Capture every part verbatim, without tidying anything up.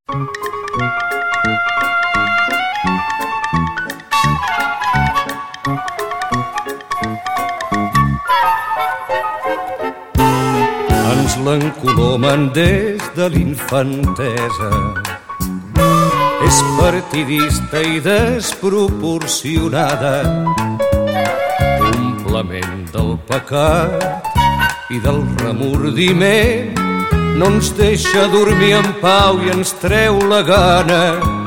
Ens l'encolomen des de l'infantesa. És partidista i desproporcionada, complement del pecat i del remordiment. No ens deixa dormir en pau i ens treu la gana.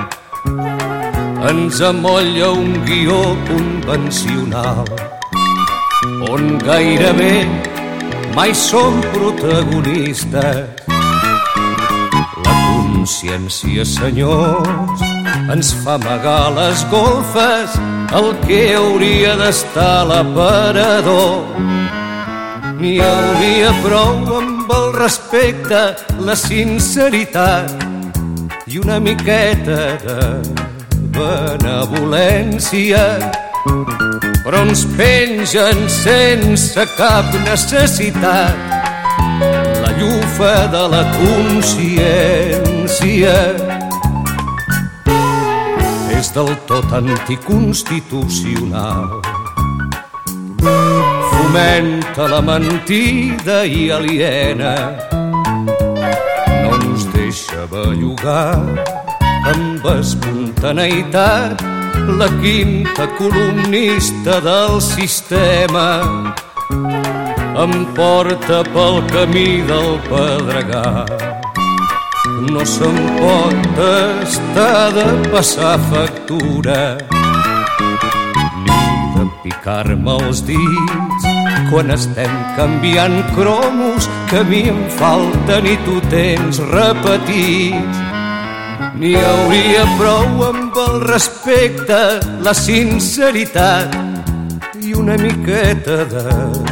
Ens amolla un guió convencional on gairebé mai som protagonistes. La consciència, senyors, ens fa amagar les golfes el que hauria d'estar a l'aparador. N'hi hauria prou amb el respecte, la sinceritat i una miqueta de benevolència. Però ens pengen sense cap necessitat la llufa de la consciència. És del tot anticonstitucional. Fomenta la mentida i aliena. No ens deixa bellugar amb espontaneïtat la quinta columnista del sistema. Em porta pel camí del pedregar. No se'n pot estar de passar factura ni de picar-me els dits quan estem canviant cromos que a mi em falten i tu tens repetits. N'hi hauria prou amb el respecte, la sinceritat i una miqueta de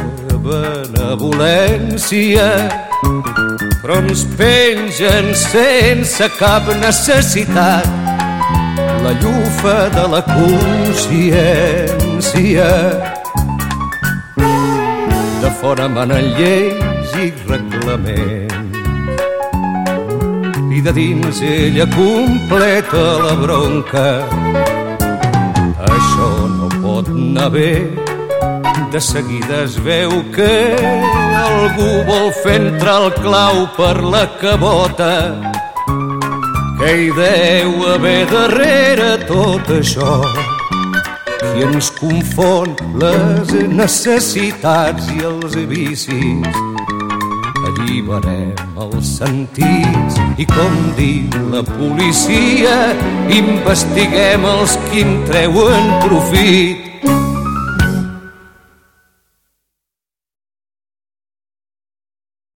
benevolència. Però ens pengen sense cap necessitat la llufa de la consciència. De fora manen lleis i reglaments i de dins ella completa la bronca. Això no pot anar bé. De seguida es veu que algú vol fer entrar el clau per la cabota. Què hi deu haver darrere tot això? Qui ens confon les necessitats i els vicis? Alliberem els sentits i, com diu la policia, investiguem els qui en treuen profit.